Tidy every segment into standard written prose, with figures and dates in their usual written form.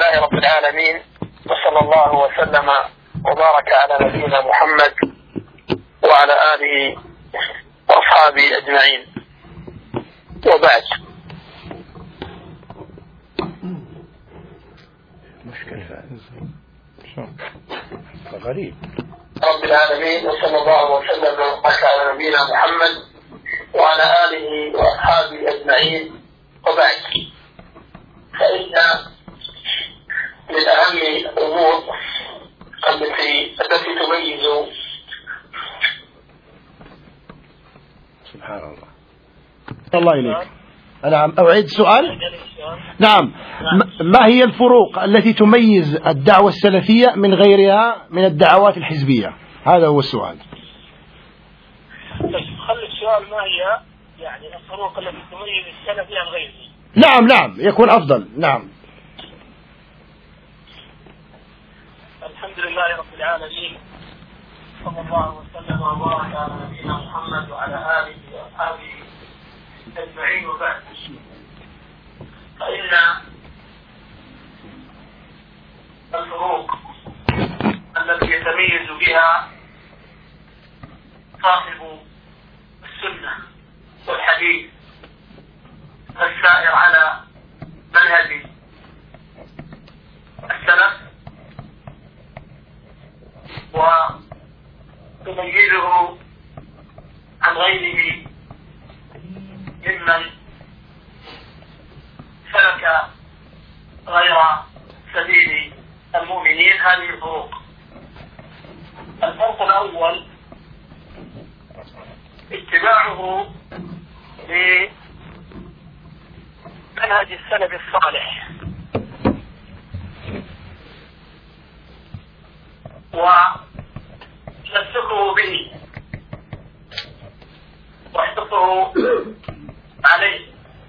لله رب العالمين، وصلى الله وسلم وبارك على نبينا محمد وعلى آله وأصحابه أجمعين، وبعد. مشكلة غريب. رب العالمين، وصلى الله وسلم وبارك على نبينا محمد وعلى آله وأصحابه أجمعين، وبعد. فإن من أهم الأمور التي تميز سبحان الله. الله إليك. نعم، أعيد السؤال. نعم، ما هي الفروق التي تميز الدعوة السلفية من غيرها من الدعوات الحزبية؟ هذا هو السؤال. خلي السؤال ما هي يعني الفروق التي تميز السلفي عن غيره. نعم يكون أفضل. نعم. الحمد لله رب العالمين، صلى الله وسلم وبارك على نبينا محمد وعلى آله وأصحابه أجمعين، وبعد. فإن الفروق التي يتميز بها صاحب السنة والحديث السائر على منهج السلف وتميزه عن غيره ممن سلك غير سبيل المؤمنين هذه الفروق. الفرق الأول اتباعه لمنهج السلف الصالح وتمسكه به واحرصه عليه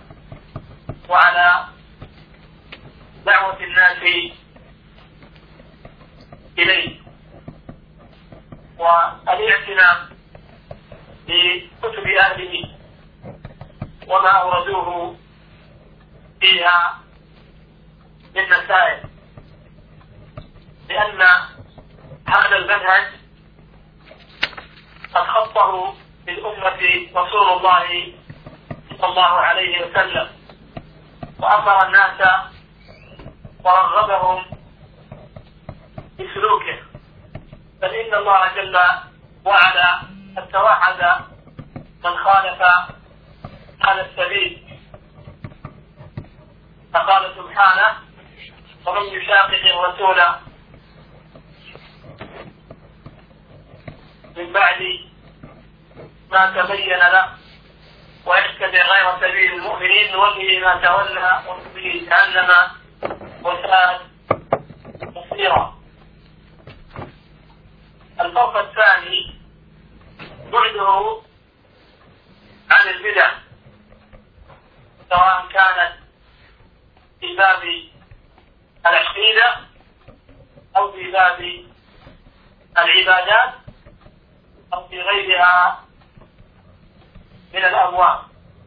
وعلى دعوة الناس إليه، والاعتناء بكتب أهله وما أوردوه فيها من مسائل، لأن هذا المنهج قد خطه للأمة رسول الله صلى الله عليه وسلم، وأمر الناس ورغبهم بسلوكه، بل إن الله جل وعلا قد توعد من خالف هذا السبيل، فقال سبحانه: ومن يشاقق الرسول من بعد ما تبين له ويتبع غير سبيل المؤمنين نوله ما تولى ونصله جهنم وساءت مصيرا. الفرق الثاني بعده عن البدع، سواء كانت في باب العقيدة أو في باب العبادات أو في غيرها من الأبواب،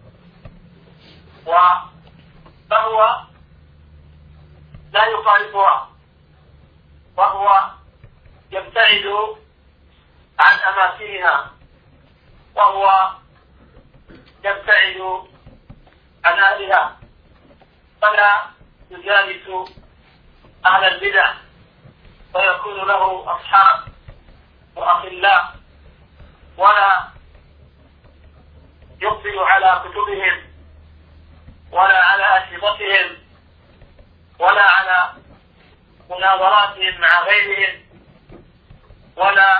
فهو لا يخالفها، وهو يبتعد عن أماكنها، وهو يبتعد عن أهلها، فلا يجالس أهل البدع ويكون له أصحاب وأخلاء، ولا يقبل على كتبهم ولا على أشرطتهم ولا على مناظراتهم مع غيرهم ولا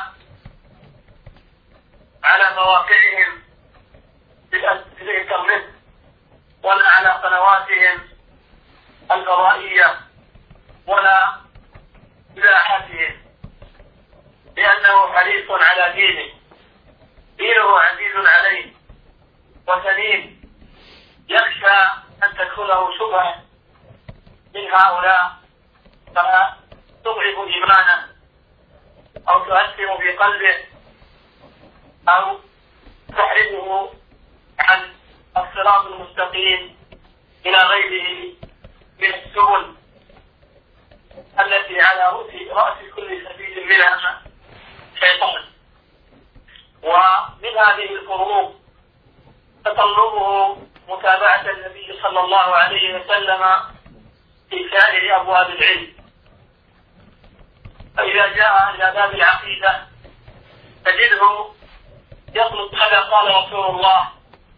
على مواقعهم في الإنترنت ولا على قنواتهم الفضائية ولا إباحتهم، لأنه حريص على دينه عزيز عليه وسليم، يخشى أن تدخله شبهة من هؤلاء فتضعف إيمانه أو تؤثر في قلبه أو تحرمه عن الصراط المستقيم إلى غيره من السبل. على رأس كل سبيل منها شيطان. ومن هذه الفروق تطلبه متابعة النبي صلى الله عليه وسلم في سائر أبواب العلم. فإذا جاء إلى باب العقيدة تجده يطلب ماذا قال رسول الله،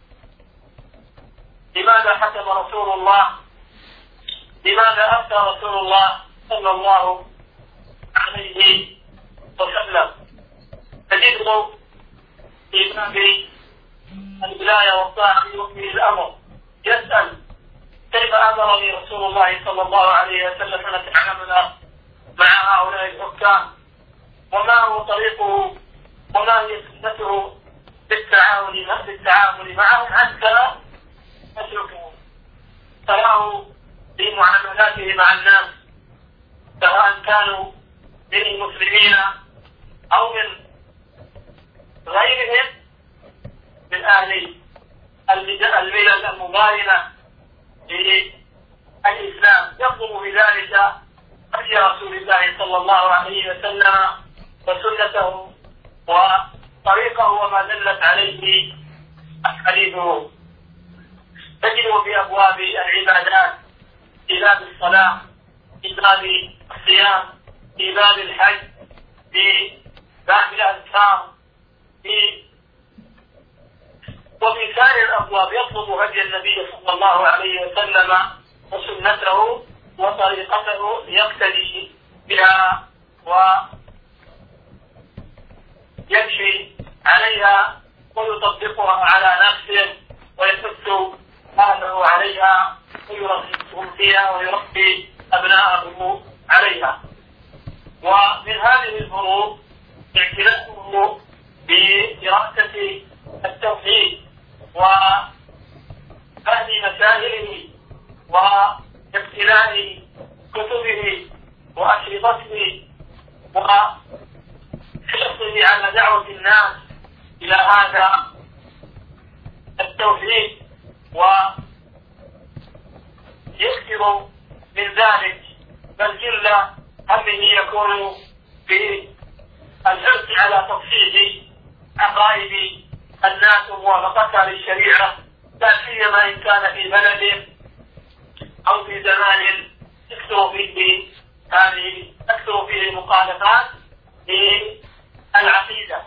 لماذا حكم رسول الله، لماذا أفتى رسول الله صلى الله عليه وسلم. تجده في باب الولاية والطاعة في الأمر يسأل كيف أمرني رسول الله صلى الله عليه وسلم أن نتعامل مع هؤلاء الحكام، وما هو طريقه وما هي سنته بالتعامل معهم حتى نتركه. تراه في معاملاته مع الناس سواء كانوا من المسلمين أو من غيرهم من أهل الملل المباينة للإسلام، يطلب بذلك هدي رسول الله صلى الله عليه وسلم وسنته وطريقه وما دلت عليه أحاديثه. تجده في أبواب العبادات، في باب الصلاة، في باب الصيام، في باب الحج، في باب الأذكار، وفي سائر الأبواب يطلب هدي النبي صلى الله عليه وسلم وسنته وطريقته يقتدي بها ويمشي عليها ويطبقها على نفسه ويحث أهله عليها ويرغبهم فيها ويربي أبناءه عليها. ومن هذه الفروق اعتناؤه بدراسة التوحيد وفهم مسائله واقتناء كتبه وأشرطته وحرصه على دعوة الناس إلى هذا التوحيد، ويكثر من ذلك، بل جل همه يكون في الحرص على تصحيح عقائد الناس وموافقتها للشريعة، لا سيما إن كان في بلد أو في زمان تكثر فيه مخالفات للعقيدة.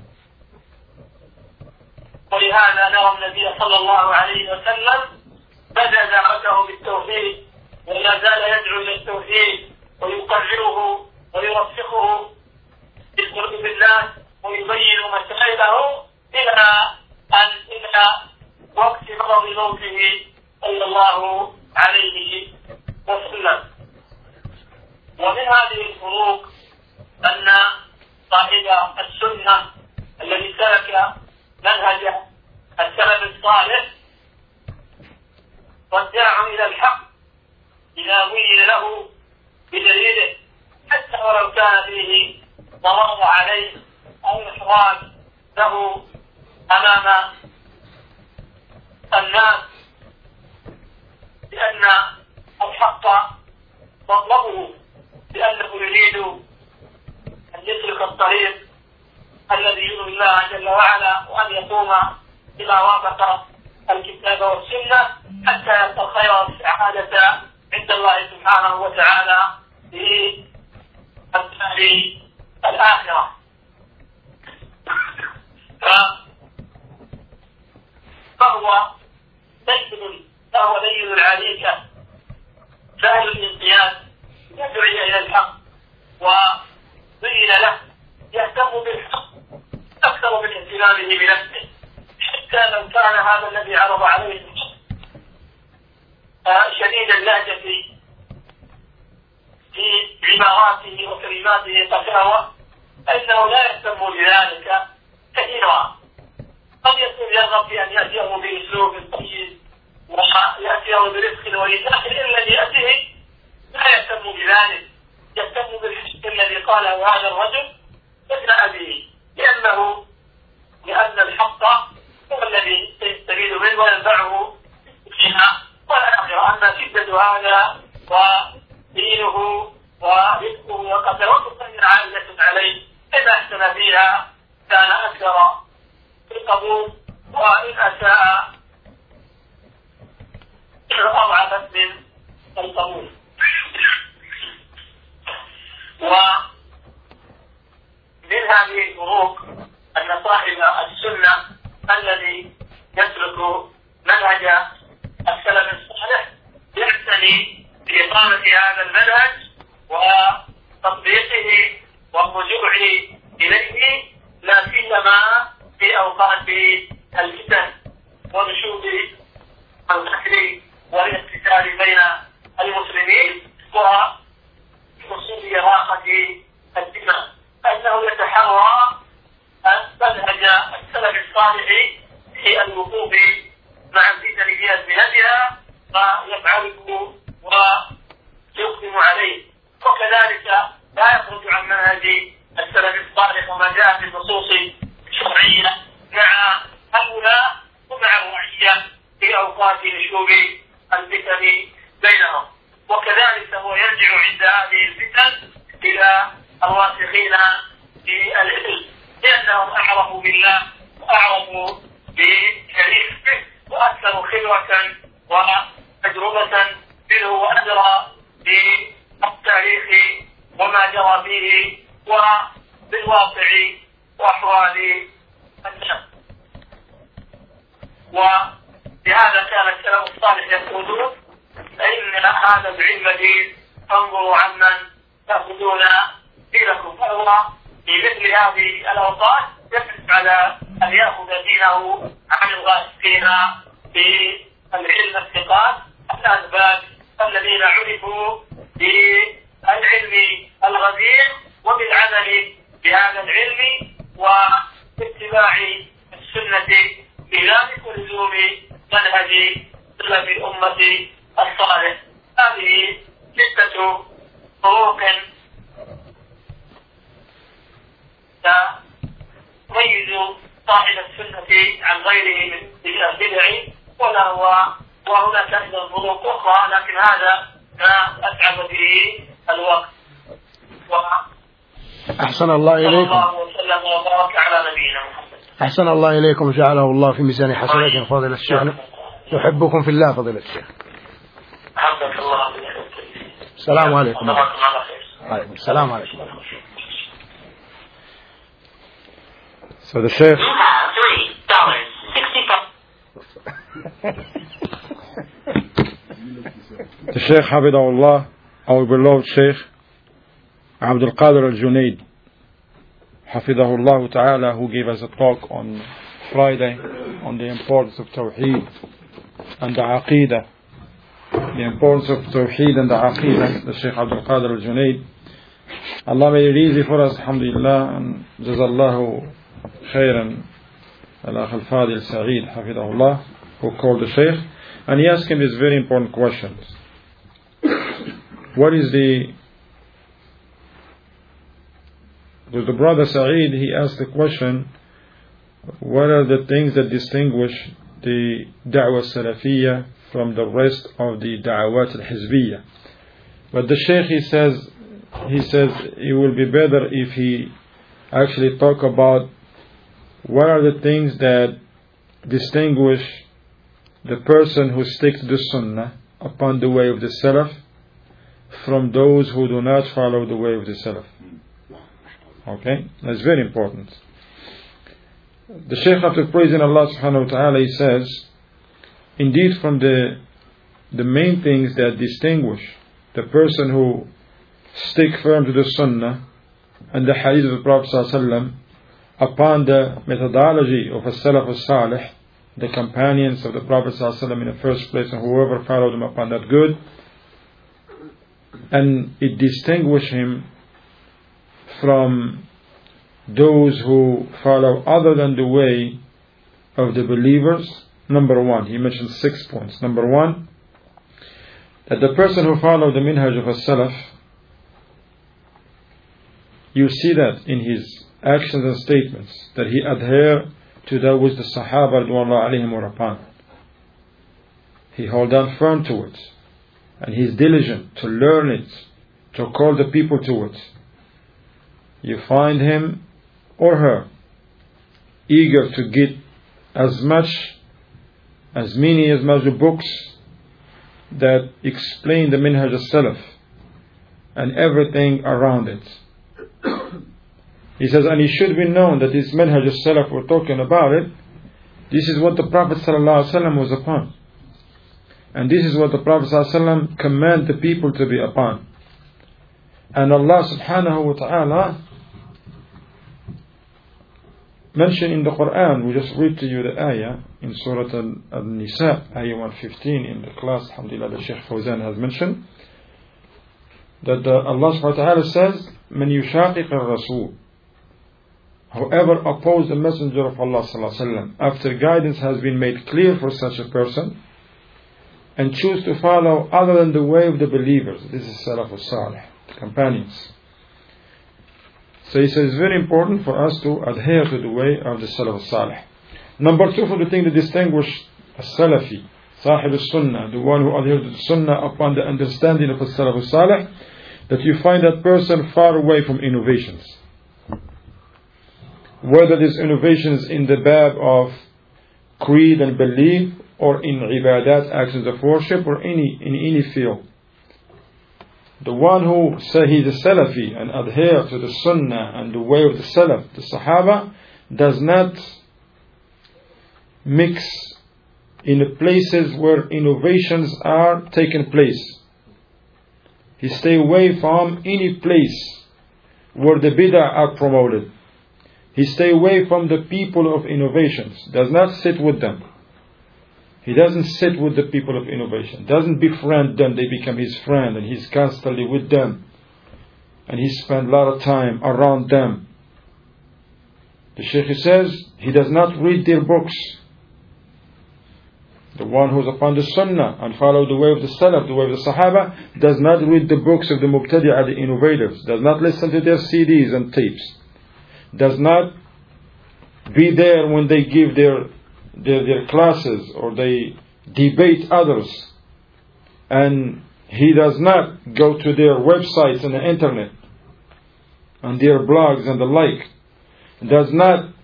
ولهذا نرى النبي صلى الله عليه وسلم بدأ دعوته بالتوحيد ولا زال يدعو إلى التوحيد ويقرره ويرسخه في قلوب الناس ويبين مسائله إلى وقت مرض موته صلى الله عليه وسلم. ومن هذه الفروق أن صاحب السنة الذي سلك منهج السلف الصالح والداعي إلى الحق إذا بين له بدليله حتى ولو كان فيه ضرر عليه أو إحراج له أمام الناس، لأن الحق مطلبه، لأنه يريد أن يسلك الطريق الذي يرضي الله جل وعلا وأن يقوم بما وافق الكتاب والسنة حتى يلقى الخير والسعادة عند الله سبحانه وتعالى في الدار الآخرة. فهو دين العليكة سهل الانقياد، يدعي إلى الحق وبين له، يهتم بالحق أكثر من اهتمامه بنفسه، حتى لو كان هذا الذي عرض عليه شديد اللهجة في عباراته وكلماته قساوة، فإنه لا يهتم بذلك كثيرا. قد يرغب في أن يأتيه بأسلوب طيب ويأتيه برزق وإيثاق، الذي يأتيه لا يهتم بذلك، يهتم بالحق الذي قاله هذا الرجل ابن به، لأن الحق هو الذي يستفيد منه وينفعه فيها والآخرة. أما شدة هذا ودينه وقد توقف من عائلة عليه إن أحسن فيها كان أكثر في القبول، وإن أساء أضعفت من القبول. ومن هذه الفروق أن صاحب السنة الذي يسلك منهج السلف الصالح يعتني بإقامة هذا المنهج وتطبيقه والرجوع إليه، لا سيما في أوقات الفتن ونشوب القتل والاقتتال بين المسلمين وحصول إراقة الدماء، أنه يتحرى منهج السلف الصالح في الوقوف مع الفتن في أزمنتها فيفعله ويقدم عليه، وكذلك لا يخرج عن منهج السلف الصالح وما جاء في النصوص الشرعية مع هؤلاء ومع الرعية في أوقات نشوب الفتن بينهم. وكذلك هو يرجع عند هذه الفتن إلى الراسخين في العلم، لأنهم أعرفوا بالله وأعرفوا بشريعته وأكثر خبرة وتجربة منه وأدرى بالتاريخ وما جرى فيه وبالواقع وأحوال الناس. ولهذا كان السلف الصالح يقولون فإن هذا العلم دين فانظروا عمن تأخذون دينكم، فهو في مثل هذه الأوقات يحرص على أن يأخذ دينه عن الغاسقين بالعلم الثقات الأسباب الذين عرفوا بالعلم الغزير وبالعمل بهذا العلم واتباع السنة بذلك ولزوم منهج سلف الأمة الصالح. هذه ستة فروق تميز صاحب السنة عن غيره من البدع، وهناك أيضا فروق أخرى لكن هذا ما أتعب به الوقت. أحسن الله إليكم. الله وسلم وبارك على نبينا محمد. أحسن الله إليكم، جعله الله في ميزان حسناتكم. فضيلة الشيخ نحبكم في الله. فضيلة الشيخ حفظك الله. السلام عليكم. السلام عليكم. So the Sheikh the Sheikh Habibullah, our beloved Sheikh Abdul Qadir Al-Junaid Hafidahullah Ta'ala, who gave us a talk on Friday on the importance of Tawheed and the Aqidah. The importance of Tawheed and the Aqidah, the Sheikh Abdul Qadir Al-Junaid. Allah made it easy for us, alhamdulillah, and Jazallahu Khairan Al-Akh Al-Fadil Sa'id Hafidahullah, who called the Sheikh, and he asked him these very important questions. What is the brother Sa'id, he asked the question, what are the things that distinguish the Da'wah Salafiyya from the rest of the Da'awat Al-Hizbiyya? But the Shaykh, he says it will be better if he actually talk about what are the things that distinguish the person who sticks to the Sunnah upon the way of the Salaf from those who do not follow the way of the Salaf. Okay, that's very important. The Shaykh, after praising Allah subhanahu wa ta'ala, he says, indeed from the main things that distinguish the person who stick firm to the Sunnah and the Hadith of the Prophet sallallahu alaihi wasallam upon the methodology of as-Salaf as-Salih, the companions of the Prophet sallallahu alaihi wasallam in the first place, and whoever followed them upon that good, and it distinguishes him from those who follow other than the way of the believers. Number one, he mentioned 6 points. Number one, that the person who followed the minhaj of as-Salaf, you see that in his actions and statements, that he adhere to that which the Sahaba radiyallahu alayhim were upon. He held on firm to it, and he is diligent to learn it to call the people to it. You find him or her eager to get as many books that explain the Minhaj al-Salaf and everything around it. He says, and it should be known that this Minhaj al-Salaf we're talking about it, this is what the Prophet ﷺ was upon. And this is what the Prophet ﷺ commanded the people to be upon. And Allah subhanahu wa ta'ala mentioned in the Quran, we just read to you the ayah in Surah Al-Nisa, ayah 115 in the class, alhamdulillah, the Shaykh Fawzan has mentioned, that Allah subhanahu wa ta'ala says, من يشاقق الرسول, whoever opposes the Messenger of Allah sallallahu alaihi wasallam after guidance has been made clear for such a person, and choose to follow other than the way of the believers. This is Salaf al-Salih, the companions. So he says it's very important for us to adhere to the way of the Salaf al-Salih. Number two, for the thing that distinguishes a Salafi, Sahib al-Sunnah, the one who adheres to the Sunnah upon the understanding of the Salaf al-Salih, that you find that person far away from innovations. Whether these innovations in the bab of creed and belief, or in ibadat, actions of worship, or in any field. The one who says he's a Salafi and adhere to the Sunnah and the way of the Salaf, the Sahaba, does not mix in the places where innovations are taking place. He stay away from any place where the bid'ah are promoted. He stay away from the people of innovations, does not sit with them. He doesn't sit with the people of innovation, doesn't befriend them, they become his friend, and he's constantly with them. And he spends a lot of time around them. The Shaykh says, he does not read their books. The one who is upon the Sunnah and follow the way of the Salaf, the way of the Sahaba, does not read the books of the Mubtadi'ah, the innovators, does not listen to their CDs and tapes, does not be there when they give their classes or they debate others, and he does not go to their websites on the internet and their blogs and the like, does not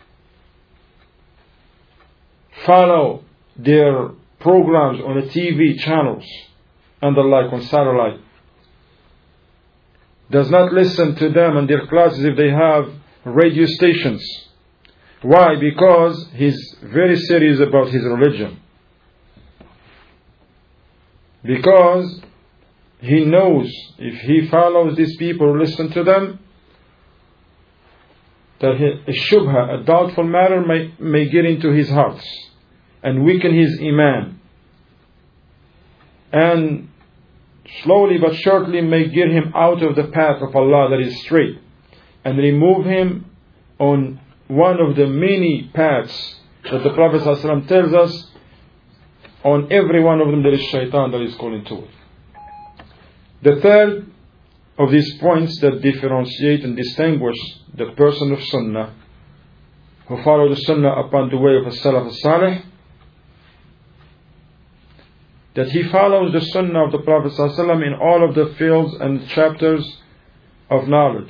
follow their programs on the TV channels and the like on satellite, does not listen to them and their classes if they have radio stations. Why? Because he's very serious about his religion. Because he knows if he follows these people, listen to them, that a shubha, a doubtful matter may get into his heart and weaken his iman, and slowly but surely may get him out of the path of Allah that is straight, and remove him on one of the many paths that the Prophet ﷺ tells us. On every one of them there is shaitan that is calling to it. The third of these points that differentiate and distinguish the person of Sunnah, who follow the Sunnah upon the way of As-Salaf As-Salih, that he follows the Sunnah of the Prophet ﷺ in all of the fields and chapters of knowledge.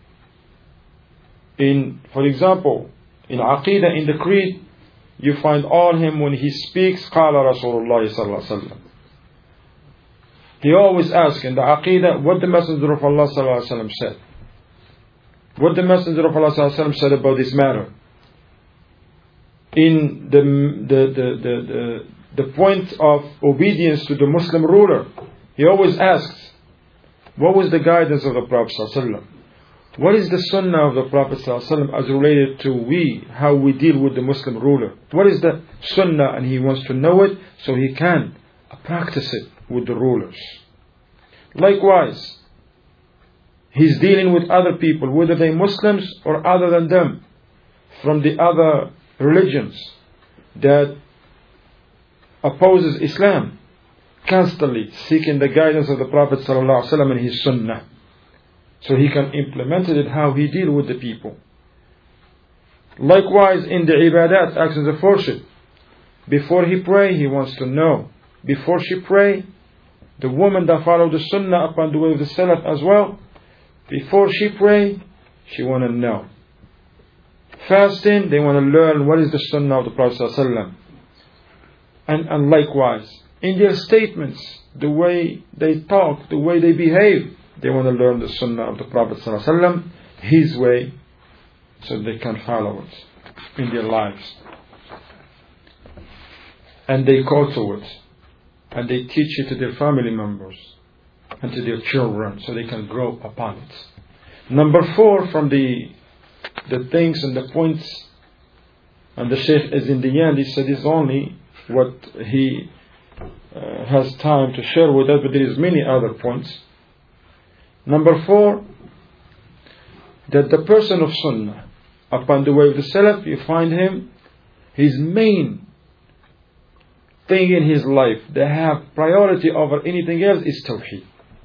For example, in Aqidah, in the Creed, you find all him when he speaks, Qala Rasulullah sallallahu alaihi wasallam. He always asks in the Aqidah what the Messenger of Allah sallallahu alaihi wasallam said. What the Messenger of Allah sallallahu alaihi wasallam said about this matter. In the point of obedience to the Muslim ruler, he always asks, what was the guidance of the Prophet sallallahu alaihi wasallam? What is the Sunnah of the Prophet ﷺ as related to how we deal with the Muslim ruler? What is the Sunnah? And he wants to know it so he can practice it with the rulers. Likewise, he's dealing with other people, whether they're Muslims or other than them, from the other religions that opposes Islam, constantly seeking the guidance of the Prophet ﷺ and his Sunnah, so he can implement it how he deal with the people. Likewise, in the ibadat, actions of worship, before he pray, he wants to know. Before she pray, The woman that follow the sunnah upon the way of the salaf as well, before she pray, she want to know. Fasting, they want to learn what is the sunnah of the Prophet ﷺ. And likewise, in their statements, the way they talk, the way they behave, they want to learn the sunnah of the Prophet ﷺ, his way, so they can follow it in their lives. And they go to it. And they teach it to their family members and to their children so they can grow upon it. Number 4 from the things and the points, and the Shaykh is in the end, he said is only what he has time to share with us, but there is many other points. Number 4, that the person of Sunnah, upon the way of the Salaf, you find him, his main thing in his life, they have priority over anything else, is Tawheed.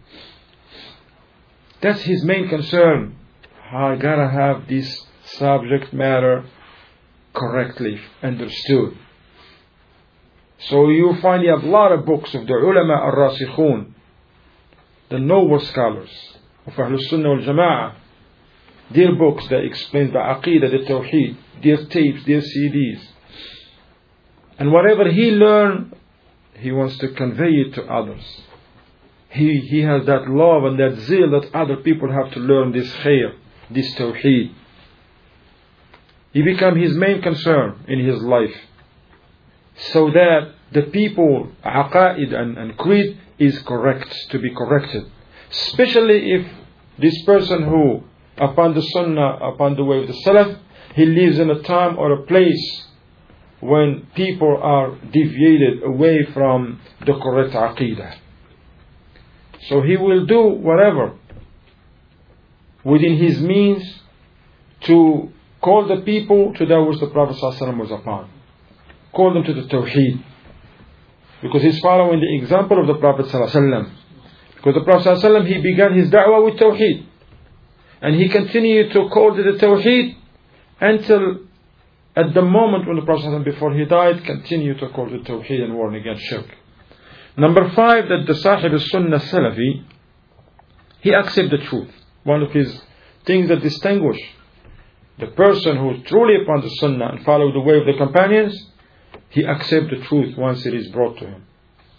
That's his main concern. I gotta have this subject matter correctly understood. So you find you have a lot of books of the ulama al-rasikhun, the noble scholars of Ahlul Sunnah wal Jama'ah, their books that explain the Aqidah, the Tawheed, their tapes, their CDs. And whatever he learned, he wants to convey it to others. He has that love and that zeal that other people have to learn this khair, this Tawheed. He became his main concern in his life, so that the people, aqaid and creed is correct, to be corrected. Especially if this person who, upon the sunnah, upon the way of the salaf, he lives in a time or a place when people are deviated away from the correct aqidah. So he will do whatever within his means to call the people to that which the Prophet ﷺ was upon. Call them to the Tawheed. Because he's following the example of the Prophet ﷺ. Because the Prophet ﷺ, he began his da'wah with Tawheed. And he continued to call to the Tawheed until at the moment when the Prophet ﷺ, before he died, continued to call to Tawheed and warn against shirk. Number 5, that the Sahib al-Sunnah Salafi, he accepts the truth. One of his things that distinguish the person who is truly upon the Sunnah and follow the way of the companions, he accepts the truth once it is brought to him.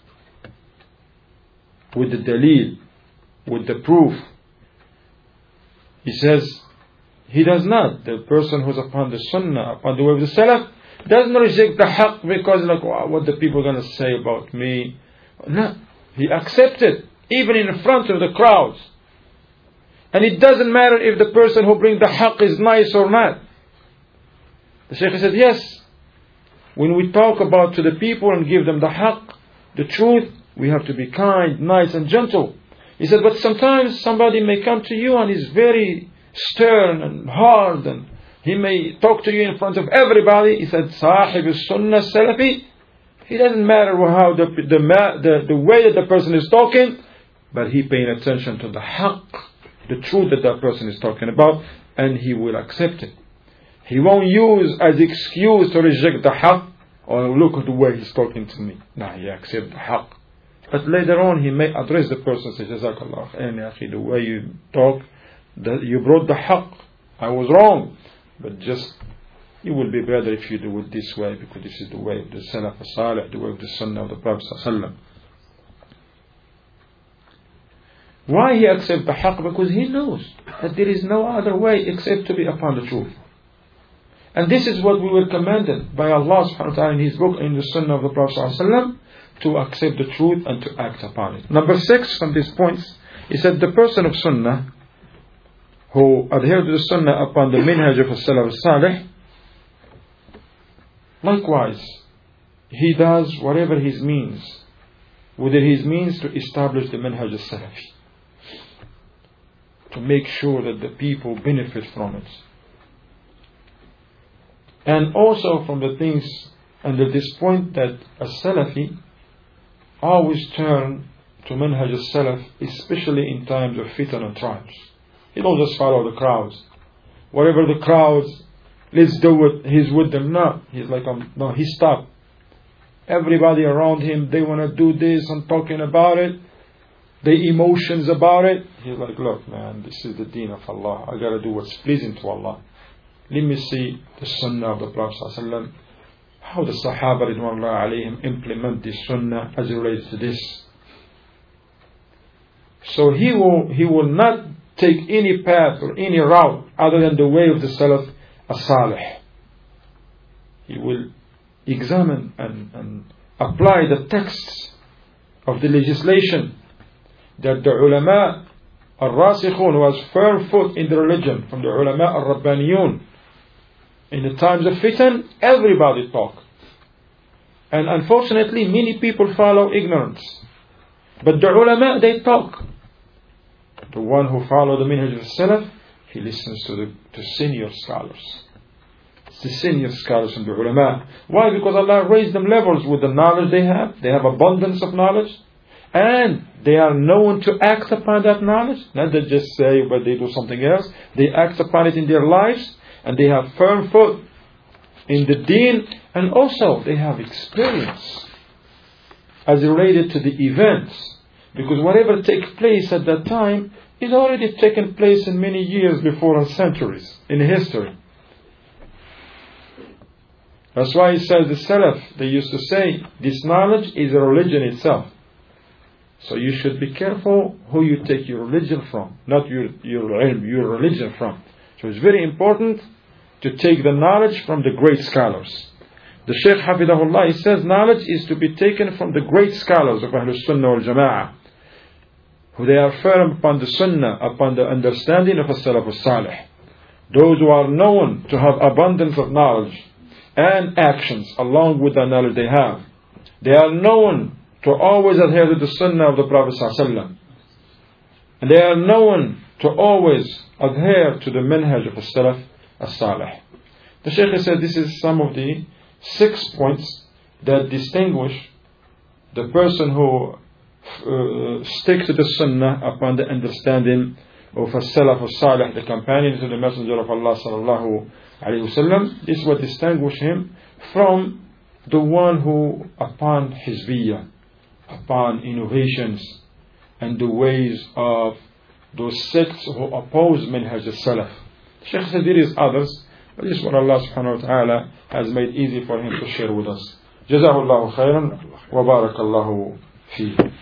With the dalil, with the proof. He says, he does not. The person who is upon the Sunnah, upon the way of the Salaf, doesn't reject the haqq because like, what the people are going to say about me. No. He accepts it, even in front of the crowds. And it doesn't matter if the person who brings the haqq is nice or not. The Shaykh said, yes, when we talk about to the people and give them the haqq, the truth, we have to be kind, nice and gentle. He said, but sometimes somebody may come to you and is very stern and hard, and he may talk to you in front of everybody. He said, Sahib al-Sunnah Salafi, it doesn't matter how the way that the person is talking, but he paying attention to the haqq, the truth that person is talking about, and he will accept it. He won't use as excuse to reject the haqq, or look at the way he's talking to me. No, he accepts the haqq. But later on he may address the person and say, Jazakallah khair, the way you talk, you brought the haqq, I was wrong, but just it will be better if you do it this way, because this is the way of the Salaf al-Salih, the way of the Sunnah of the Prophet ﷺ. Why he accepts the haqq? Because he knows that there is no other way except to be upon the truth. And this is what we were commanded by Allah subhanahu wa ta'ala in His book, in the Sunnah of the Prophet ﷺ, to accept the truth and to act upon it. Number 6 from these points is that the person of Sunnah who adhere to the Sunnah upon the minhaj of As-Salaf al-Salih, likewise, he does whatever his means, within his means, to establish the minhaj al-Salafi, to make sure that the people benefit from it. And also from the things under this point, that a Salafi always turn to minhaj al-Salaf, especially in times of fitan and trials. He don't just follow the crowds. Whatever the crowds, let's do it, he's with them. No, he's like, no, he stopped. Everybody around him, they want to do this and talking about it. the emotions about it. He's like, look man, this is the deen of Allah. I gotta do what's pleasing to Allah. Let me see the sunnah of the Prophet ﷺ, how the Sahaba ridwanullahi alayhim implement this sunnah as it relates to this. So he will not take any path or any route other than the way of the Salaf as-Salih. He will examine and apply the texts of the legislation that the ulama al-Rasikhun was firm foot in the religion, from the ulama al-Rabbaniyun. In the times of fitan, everybody talk. And unfortunately, many people follow ignorance. But the ulama, they talk. The one who follows the minhaj of the Salaf, he listens to senior scholars. It's the senior scholars and the ulama. Why? Because Allah raised them levels with the knowledge they have. They have abundance of knowledge. And they are known to act upon that knowledge. Not that just say, but they do something else. They act upon it in their lives. And they have firm foot in the deen. And also they have experience as related to the events. Because whatever takes place at that time is already taken place in many years before and centuries in history. That's why he says the Salaf, they used to say, this knowledge is a religion itself. So you should be careful who you take your religion from, not your religion from. So it's very important to take the knowledge from the great scholars. The Shaykh Hafidahullah, he says knowledge is to be taken from the great scholars of Ahlul Sunnah wal Jama'ah, who they are firm upon the Sunnah, upon the understanding of As-Salaf As-Salih. Those who are known to have abundance of knowledge and actions along with the knowledge they have. They are known to always adhere to the Sunnah of the Prophet ﷺ. And they are known to always adhere to the manhaj of As-Salaf As-Salih. The Shaykh said this is some of the 6 points that distinguish the person who sticks to the Sunnah upon the understanding of As-Salaf As-Salih, the companions of the Messenger of Allah sallallahu alayhi wasallam. This is what distinguishes him from the one who upon Hizbiyah, upon innovations and the ways of those sects who oppose Minhaj al-Salaf. Shaykh said there is others, but this is what Allah subhanahu wa ta'ala has made easy for him to share with us. Jazahullahu khairan wa barakallahu fihi.